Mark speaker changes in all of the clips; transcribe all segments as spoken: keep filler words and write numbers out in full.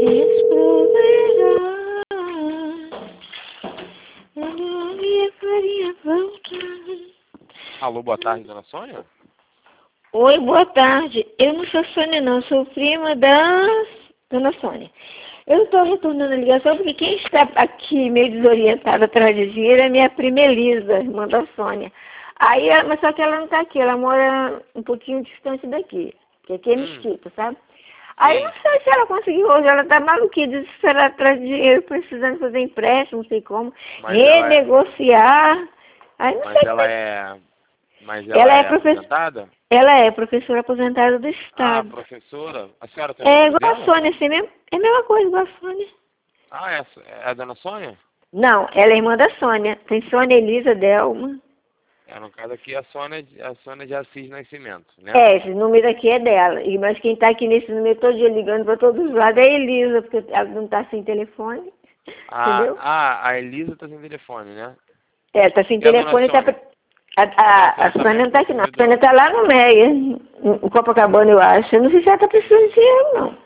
Speaker 1: Alô, boa tarde, dona Sônia?
Speaker 2: Oi, boa tarde. Eu não sou Sônia, não. Sou prima da dona Sônia. Eu estou retornando a ligação porque quem está aqui meio desorientada atrás de dinheiro é minha prima Elisa, irmã da Sônia. Aí, ela- mas só que ela não está aqui, ela mora um pouquinho distante daqui, que aqui é Mesquita, sabe? Aí não sei se ela conseguiu hoje, ela está maluquinha, desesperada atrás de dinheiro, precisando fazer empréstimo, não sei como,
Speaker 1: Mas ela é,
Speaker 2: renegociar. Aí não
Speaker 1: mas
Speaker 2: sei
Speaker 1: ela
Speaker 2: se...
Speaker 1: é, mas ela
Speaker 2: Ela é
Speaker 1: é
Speaker 2: professora.
Speaker 1: aposentada?
Speaker 2: Ela é professora aposentada do
Speaker 1: Ah,
Speaker 2: Estado.
Speaker 1: professora? A senhora tem o
Speaker 2: É
Speaker 1: número
Speaker 2: igual a
Speaker 1: dela?
Speaker 2: Sônia, assim mesmo. É a mesma coisa, igual a Sônia.
Speaker 1: Ah, é, a Sô- é a dona Sônia?
Speaker 2: Não, ela é irmã da Sônia. Tem Sônia Elisa Delma.
Speaker 1: É, no caso aqui, a Sônia, a Sônia de Assis Nascimento, né?
Speaker 2: É, esse número aqui é dela. E, mas quem tá aqui nesse número todo dia ligando para todos os lados é a Elisa, porque ela não tá sem telefone.
Speaker 1: Ah,
Speaker 2: Entendeu?
Speaker 1: ah, a Elisa tá sem telefone, né?
Speaker 2: É, tá sem
Speaker 1: E a dona
Speaker 2: telefone e tá...
Speaker 1: Sônia?
Speaker 2: pra- A,
Speaker 1: A dona
Speaker 2: a, a
Speaker 1: Sônia tá
Speaker 2: Sônia
Speaker 1: mais
Speaker 2: não tá aqui, não. A
Speaker 1: consumidora.
Speaker 2: Sônia tá lá no Meia, em Copacabana, eu acho. Eu não sei se ela tá precisando de dinheiro, não.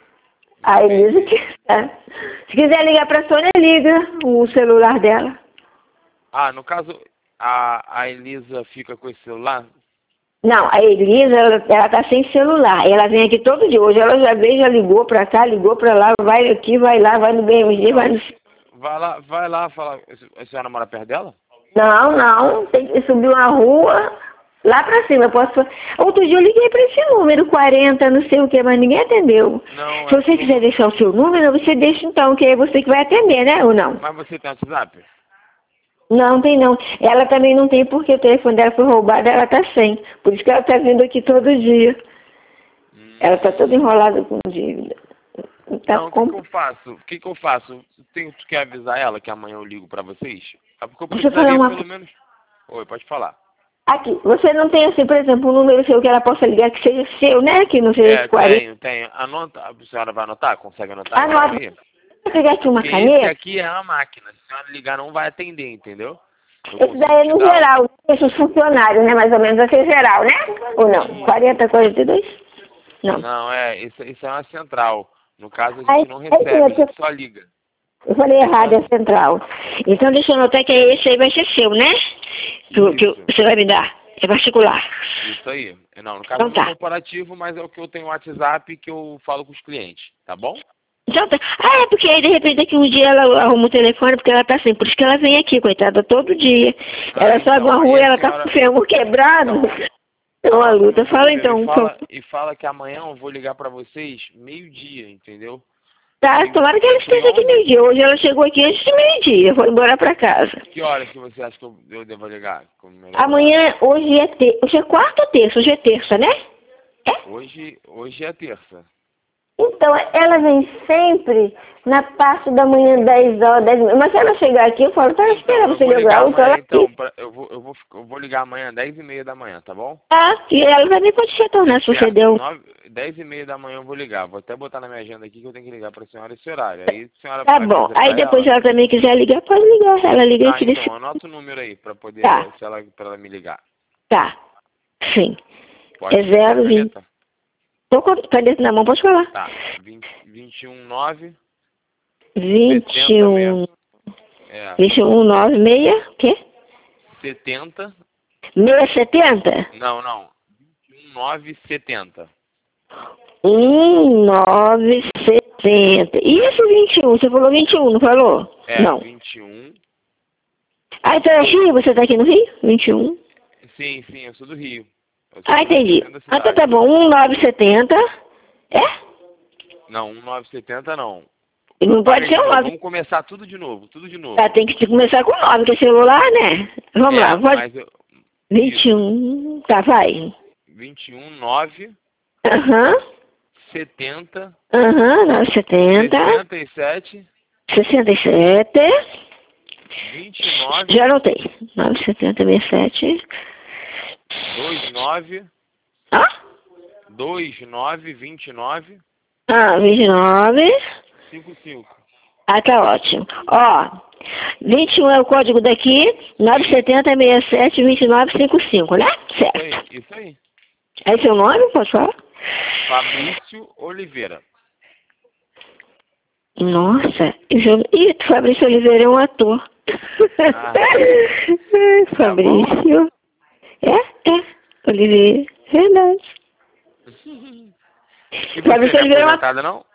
Speaker 2: A Elisa
Speaker 1: Entendi.
Speaker 2: que tá. Se quiser ligar pra Sônia, liga o celular dela.
Speaker 1: Ah, no caso, a, a Elisa fica com esse celular?
Speaker 2: Não, a Elisa, ela, ela tá sem celular. Ela vem aqui todo dia. Hoje ela já veio, já ligou pra cá, ligou pra lá, vai aqui, vai lá, vai no B M G, vai no...
Speaker 1: Vai lá, vai lá falar. A senhora mora perto dela?
Speaker 2: Não, não, tem que subir uma rua lá pra cima. Eu posso... Outro dia eu liguei pra esse número, quarenta, não sei o que, mas ninguém atendeu.
Speaker 1: Não,
Speaker 2: Se
Speaker 1: é
Speaker 2: você
Speaker 1: porque
Speaker 2: quiser
Speaker 1: eu...
Speaker 2: deixar o seu número, você deixa então, que é você que vai atender, né? Ou não?
Speaker 1: Mas você tem WhatsApp?
Speaker 2: Não, tem não. Ela também não tem porque o telefone dela foi roubado, ela tá sem. Por isso que ela tá vindo aqui todo dia.
Speaker 1: Hum.
Speaker 2: Ela tá toda enrolada com dívida. Tá
Speaker 1: Não, o que
Speaker 2: com...
Speaker 1: que eu faço? O que que eu faço? Tem, tu quer avisar ela que amanhã eu ligo pra vocês? É porque eu
Speaker 2: Deixa eu falar
Speaker 1: precisaria
Speaker 2: uma
Speaker 1: pelo
Speaker 2: coisa.
Speaker 1: menos... Oi, pode falar.
Speaker 2: Aqui, você não tem assim, por exemplo, um número seu que ela possa ligar que seja seu, né? Que não seja
Speaker 1: É,
Speaker 2: esse quarenta.
Speaker 1: tenho, tenho. Anota, a senhora vai anotar? Consegue anotar então
Speaker 2: Anota.
Speaker 1: aí?
Speaker 2: Se eu pegar aqui uma
Speaker 1: Porque esse
Speaker 2: caneta,
Speaker 1: aqui é uma máquina. Se a senhora ligar, não vai atender, entendeu? Eu
Speaker 2: esse
Speaker 1: consigo
Speaker 2: daí é
Speaker 1: te
Speaker 2: no
Speaker 1: dar o...
Speaker 2: geral, esses funcionários, né? Mais ou menos assim, geral, né? Ou não? quarenta, quarenta e dois? Não.
Speaker 1: Não, é, isso, isso é uma central. No caso, a
Speaker 2: Aí,
Speaker 1: gente não
Speaker 2: aí sim,
Speaker 1: recebe, a
Speaker 2: eu
Speaker 1: gente só liga.
Speaker 2: eu falei errado,
Speaker 1: Então,
Speaker 2: é central. Então deixa eu anotar que esse aí vai ser seu, né? Que, que
Speaker 1: isso.
Speaker 2: você vai me dar. É particular.
Speaker 1: Isso aí. Não, no caso
Speaker 2: Então
Speaker 1: é meu
Speaker 2: tá.
Speaker 1: corporativo, mas é o que eu tenho WhatsApp que eu falo com os clientes, tá bom?
Speaker 2: Então tá. Ah, é porque aí de repente daqui um dia ela arruma o telefone porque ela tá sem. Por isso que ela vem aqui, coitada, todo dia.
Speaker 1: Ah,
Speaker 2: Ela sobe
Speaker 1: então,
Speaker 2: uma
Speaker 1: aí
Speaker 2: rua e
Speaker 1: a
Speaker 2: ela tá com o
Speaker 1: senhora
Speaker 2: fêmur quebrado. É uma
Speaker 1: anota
Speaker 2: luta.
Speaker 1: meu
Speaker 2: Fala
Speaker 1: número e
Speaker 2: então.
Speaker 1: fala, e fala que amanhã eu vou ligar pra vocês meio-dia, entendeu?
Speaker 2: Tá,
Speaker 1: Meio,
Speaker 2: tomara que ela
Speaker 1: entre
Speaker 2: esteja aqui
Speaker 1: onze
Speaker 2: meio-dia. Hoje ela chegou aqui antes de meio-dia. Foi embora pra casa.
Speaker 1: Que horas que você acha que eu, eu devo ligar? Como melhor horário?
Speaker 2: Amanhã, hoje é, te... hoje é quarta ou terça? Hoje é terça, né? É?
Speaker 1: Hoje, hoje é terça.
Speaker 2: Então, ela vem sempre na parte da manhã, dez horas, dez minutos. Mas se ela chegar aqui, eu falo, tá
Speaker 1: Então,
Speaker 2: esperando
Speaker 1: eu
Speaker 2: você
Speaker 1: vou ligar
Speaker 2: ligar, então
Speaker 1: amanhã,
Speaker 2: ela
Speaker 1: então.
Speaker 2: aqui.
Speaker 1: Pra, eu, vou, eu, vou, eu vou ligar amanhã, dez e meia da manhã, tá bom?
Speaker 2: Tá, e ela vai ver quando você retornar, se você
Speaker 1: Certo.
Speaker 2: deu.
Speaker 1: Nove, dez e meia da manhã eu vou ligar. Vou até botar na minha agenda aqui que eu tenho que ligar pra senhora esse horário. Aí a senhora
Speaker 2: Tá bom.
Speaker 1: avisa
Speaker 2: Aí
Speaker 1: pra
Speaker 2: depois, se
Speaker 1: ela.
Speaker 2: ela também quiser ligar, pode ligar. Ela liga
Speaker 1: Tá,
Speaker 2: aqui desse.
Speaker 1: então, anota o número aí pra poder,
Speaker 2: Tá,
Speaker 1: se ela, pra ela me ligar.
Speaker 2: tá. Sim.
Speaker 1: Pode,
Speaker 2: É
Speaker 1: tá com a
Speaker 2: zero vinte.
Speaker 1: caneta?
Speaker 2: Tô com a caneta na mão, pode falar.
Speaker 1: Tá, vinte, vinte e um, nove,
Speaker 2: vinte e
Speaker 1: setenta, meia,
Speaker 2: um.
Speaker 1: é,
Speaker 2: vinte e um, nove, meia. O quê?
Speaker 1: setenta,
Speaker 2: Meia setenta?
Speaker 1: não, não, vinte e um, nove, setenta.
Speaker 2: Um, nove, setenta. E esse vinte e um? Você falou vinte e um, não falou?
Speaker 1: É,
Speaker 2: Não.
Speaker 1: vinte e um,
Speaker 2: Ah, então é Rio? Você tá aqui no Rio? vinte e um.
Speaker 1: sim, sim, eu sou do Rio. Eu sou
Speaker 2: Ah,
Speaker 1: do, do
Speaker 2: entendi.
Speaker 1: centro da
Speaker 2: Ah, então
Speaker 1: cidade.
Speaker 2: tá bom. um, nove, setenta. É?
Speaker 1: Não, um nove setenta não.
Speaker 2: Não pode
Speaker 1: Apaga
Speaker 2: ser
Speaker 1: de
Speaker 2: um
Speaker 1: novo,
Speaker 2: nove.
Speaker 1: vamos começar tudo de novo, tudo de novo.
Speaker 2: Tá, tem que começar com nove, que é celular, né? Vamos
Speaker 1: É,
Speaker 2: lá, pode.
Speaker 1: mas eu,
Speaker 2: vinte e um. Tá, vai.
Speaker 1: vinte e um, nove,
Speaker 2: Aham.
Speaker 1: setenta,
Speaker 2: Aham, nove, setenta.
Speaker 1: sessenta e sete,
Speaker 2: sessenta e sete.
Speaker 1: vinte e nove,
Speaker 2: Já anotei. nove, setenta, sessenta e sete.
Speaker 1: vinte e nove,
Speaker 2: Ah?
Speaker 1: vinte e nove, vinte e nove,
Speaker 2: Ah, vinte e nove.
Speaker 1: cinquenta e cinco.
Speaker 2: Ah, tá ótimo. Ó, vinte e um é o código daqui, nove setenta, sessenta e sete, vinte e nove, cinquenta e cinco, né?
Speaker 1: Isso aí,
Speaker 2: Certo.
Speaker 1: isso aí.
Speaker 2: É seu nome, pode falar?
Speaker 1: Fabrício Oliveira.
Speaker 2: Nossa, eu já... Ih, Fabrício Oliveira é um ator.
Speaker 1: Ah,
Speaker 2: Fabrício. É, é. Oliveira. Verdade.
Speaker 1: E você
Speaker 2: Fabrício
Speaker 1: não é
Speaker 2: Oliveira é uma...
Speaker 1: aposentada, não?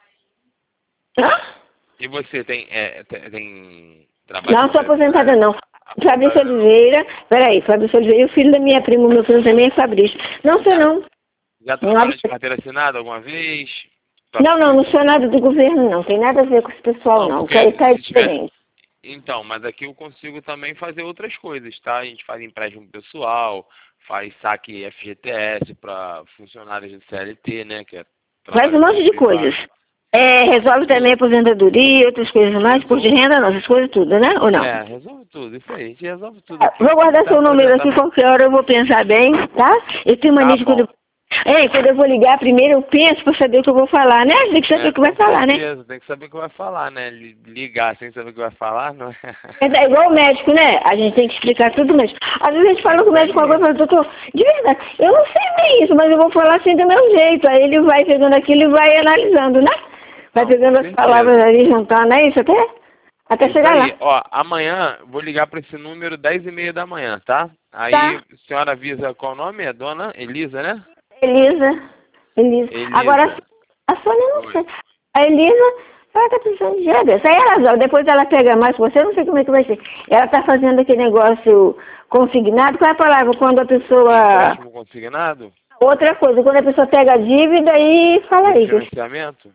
Speaker 2: Hã?
Speaker 1: E você tem, é, tem, tem trabalho?
Speaker 2: Não, sou
Speaker 1: como
Speaker 2: aposentada
Speaker 1: é,
Speaker 2: não. Fabrício
Speaker 1: aposentada, não?
Speaker 2: Oliveira, peraí, Fabrício Oliveira, o filho da minha prima, meu filho também é Fabrício. Não sei
Speaker 1: Já,
Speaker 2: não.
Speaker 1: já
Speaker 2: Não,
Speaker 1: trabalhou de carteira assinada alguma vez? Pra-
Speaker 2: não, não, não sou nada do governo não, tem nada a ver com esse pessoal
Speaker 1: Não,
Speaker 2: não,
Speaker 1: porque
Speaker 2: que aí tá
Speaker 1: se tiver...
Speaker 2: diferente.
Speaker 1: Então, mas aqui eu consigo também fazer outras coisas, tá? A gente faz empréstimo pessoal, faz saque F G T S para funcionários de C L T, né? Que é
Speaker 2: Faz um
Speaker 1: trabalho
Speaker 2: monte de
Speaker 1: privado.
Speaker 2: coisas. É, resolve também aposentadoria, outras coisas mais, por de renda não, essas coisas tudo, né? Ou não?
Speaker 1: É, resolve tudo, isso aí, a gente resolve tudo
Speaker 2: É,
Speaker 1: aqui.
Speaker 2: vou guardar
Speaker 1: Tá
Speaker 2: seu número aqui,
Speaker 1: aposentado.
Speaker 2: qualquer hora eu vou pensar bem, tá? Eu tenho
Speaker 1: Tá
Speaker 2: mania de quando...
Speaker 1: bom.
Speaker 2: É, quando eu vou ligar, primeiro eu penso pra saber o que eu vou falar, né? Tem que saber
Speaker 1: É,
Speaker 2: o que vai
Speaker 1: com
Speaker 2: falar, né?
Speaker 1: certeza, tem que saber o que vai falar, né? Li- Ligar sem saber o que vai falar, não é?
Speaker 2: É igual o médico, né? A gente tem que explicar tudo mesmo. Às vezes a gente fala com o médico uma coisa e fala, doutor, de verdade, eu não sei bem isso, mas eu vou falar assim do meu jeito. Aí ele vai pegando aquilo e vai analisando, né? Vai
Speaker 1: Não, com
Speaker 2: pegando as
Speaker 1: certeza.
Speaker 2: palavras ali, juntando, é isso até? Até
Speaker 1: Isso
Speaker 2: chegar
Speaker 1: aí,
Speaker 2: lá.
Speaker 1: ó, amanhã vou ligar para esse número dez e meia da manhã, tá? Aí
Speaker 2: Tá.
Speaker 1: a senhora avisa qual o nome? É dona Elisa, né?
Speaker 2: Elisa. Elisa. Agora,
Speaker 1: Elisa.
Speaker 2: a Sônia não
Speaker 1: Oi.
Speaker 2: sei. A Elisa, ela tá precisando de dinheiro desse. Aí ela resolve, depois ela pega mais com você, eu não sei como é que vai ser. Ela tá fazendo aquele negócio consignado, qual é a palavra? Quando a pessoa...
Speaker 1: Empréstimo consignado?
Speaker 2: Outra coisa, quando a pessoa pega a dívida e fala aí. que eu-
Speaker 1: Refinanciamento?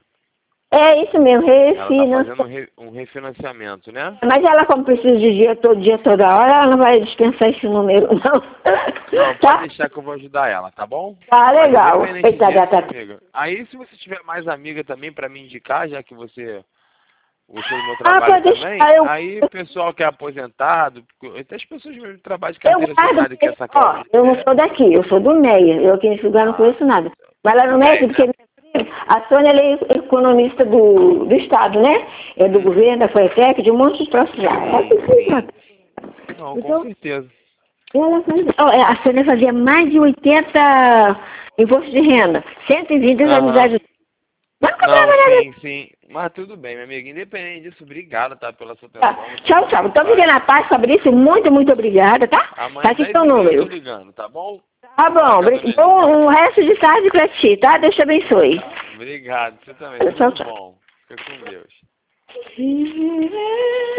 Speaker 2: É isso mesmo,
Speaker 1: Ela tá
Speaker 2: refina.
Speaker 1: fazendo um, re- um refinanciamento, né?
Speaker 2: Mas ela, como precisa de dia todo dia, toda hora, ela não vai dispensar esse número, não.
Speaker 1: Não,
Speaker 2: Tá?
Speaker 1: pode deixar que eu vou ajudar ela, tá bom?
Speaker 2: Tá
Speaker 1: Mas
Speaker 2: legal.
Speaker 1: independente
Speaker 2: Eita,
Speaker 1: disso,
Speaker 2: gata.
Speaker 1: amiga. Aí se você tiver mais amiga também pra me indicar, já que você gostou do meu
Speaker 2: Ah,
Speaker 1: trabalho
Speaker 2: pode
Speaker 1: também,
Speaker 2: deixar. Eu,
Speaker 1: aí o pessoal que é aposentado, porque até as pessoas mesmo que trabalham de
Speaker 2: eu
Speaker 1: carteira
Speaker 2: guardo,
Speaker 1: assinada que
Speaker 2: porque,
Speaker 1: essa
Speaker 2: ó,
Speaker 1: Cláudia.
Speaker 2: eu não sou daqui, eu sou do Meia. Eu aqui nesse lugar não
Speaker 1: Ah,
Speaker 2: conheço nada. Vai lá no
Speaker 1: do
Speaker 2: Meia,
Speaker 1: MEI,
Speaker 2: porque
Speaker 1: né?
Speaker 2: a Sônia ela é economista do, do Estado, né? É do
Speaker 1: Hum,
Speaker 2: governo, da FOETEC, de um monte de troços lá.
Speaker 1: sim, sim. Não, com
Speaker 2: Então,
Speaker 1: certeza.
Speaker 2: ela fazia, ó, é, a Sônia fazia mais de oitenta impostos de renda, cento e vinte das
Speaker 1: Aham.
Speaker 2: amizades. Mas não
Speaker 1: Não,
Speaker 2: cobrava nada.
Speaker 1: sim, sim. Mas tudo bem, minha amiga. Independente disso, obrigado, tá? Pela sua
Speaker 2: Tá.
Speaker 1: atenção. Você
Speaker 2: Tchau,
Speaker 1: sempre
Speaker 2: tchau. Então
Speaker 1: faz.
Speaker 2: fica na paz, Fabrício. Muito, muito obrigada, tá? Tá
Speaker 1: Amanhã,
Speaker 2: aqui
Speaker 1: dez
Speaker 2: seu
Speaker 1: e meia eu tô
Speaker 2: número.
Speaker 1: ligando, tá bom?
Speaker 2: Tá bom.
Speaker 1: Obrigado,
Speaker 2: Obri-
Speaker 1: dona Elisa.
Speaker 2: Bom, um resto de tarde pra ti, tá? Deus te abençoe.
Speaker 1: Tá. Obrigado, você também.
Speaker 2: Tchau,
Speaker 1: Tudo de
Speaker 2: tchau.
Speaker 1: bom. Fica com Deus.